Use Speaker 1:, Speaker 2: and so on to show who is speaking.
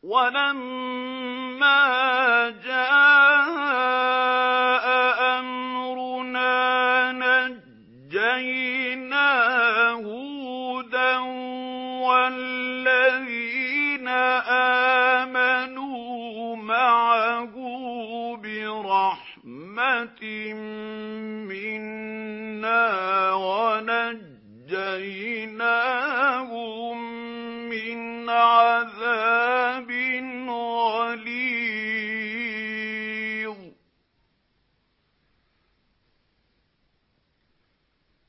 Speaker 1: وَلَمَّا جَاءَ أَمْرُنَا نَجَّيْنَا هُودًا وَالَّذِينَ آمَنُوا مَعَهُ بِرَحْمَةٍ مِّنَّا وَنَجَّيْنَاهُم مِّنْ عَذَابٍ